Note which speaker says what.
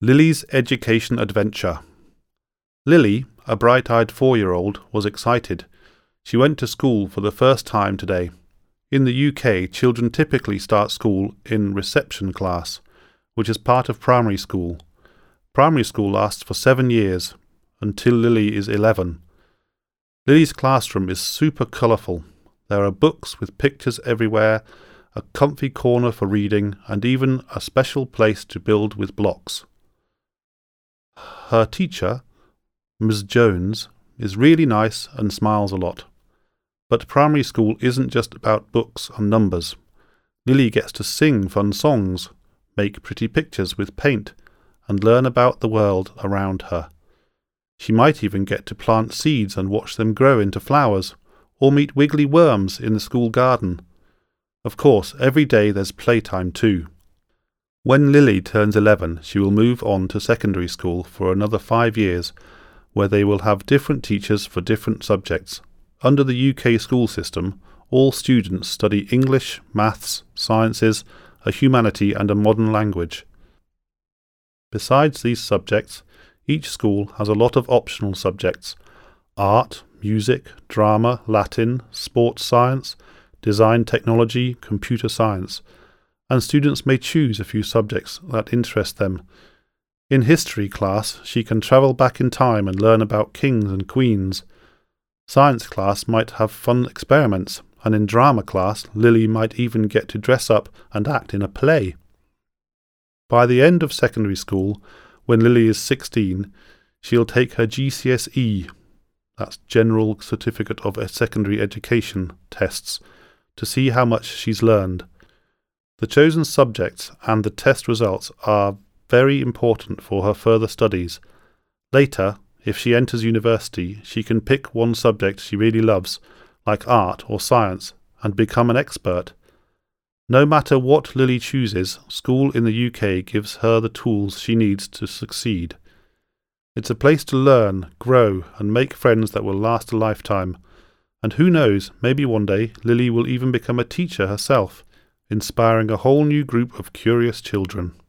Speaker 1: Lily's Education Adventure. Lily, a bright-eyed 4-year-old, was excited. She went to school for the first time today. In the UK, children typically start school in reception class, which is part of primary school. Primary school lasts for 7 years, until Lily is 11. Lily's classroom is super colourful. There are books with pictures everywhere, a comfy corner for reading, and even a special place to build with blocks. Her teacher, Ms. Jones, is really nice and smiles a lot. But primary school isn't just about books and numbers. Lily gets to sing fun songs, make pretty pictures with paint, and learn about the world around her. She might even get to plant seeds and watch them grow into flowers, or meet wiggly worms in the school garden. Of course, every day there's playtime too. When Lily turns 11, she will move on to secondary school for another 5 years, where they will have different teachers for different subjects. Under the UK school system, all students study English, maths, sciences, a humanity and a modern language. Besides these subjects, each school has a lot of optional subjects: art, music, drama, Latin, sports science, design technology, computer science, and students may choose a few subjects that interest them. In history class, she can travel back in time and learn about kings and queens. Science class might have fun experiments, and in drama class, Lily might even get to dress up and act in a play. By the end of secondary school, when Lily is 16, she'll take her GCSE, that's General Certificate of Secondary Education, tests, to see how much she's learned. The chosen subjects and the test results are very important for her further studies. Later, if she enters university, she can pick one subject she really loves, like art or science, and become an expert. No matter what Lily chooses, school in the UK gives her the tools she needs to succeed. It's a place to learn, grow, and make friends that will last a lifetime. And who knows, maybe one day Lily will even become a teacher herself, inspiring a whole new group of curious children.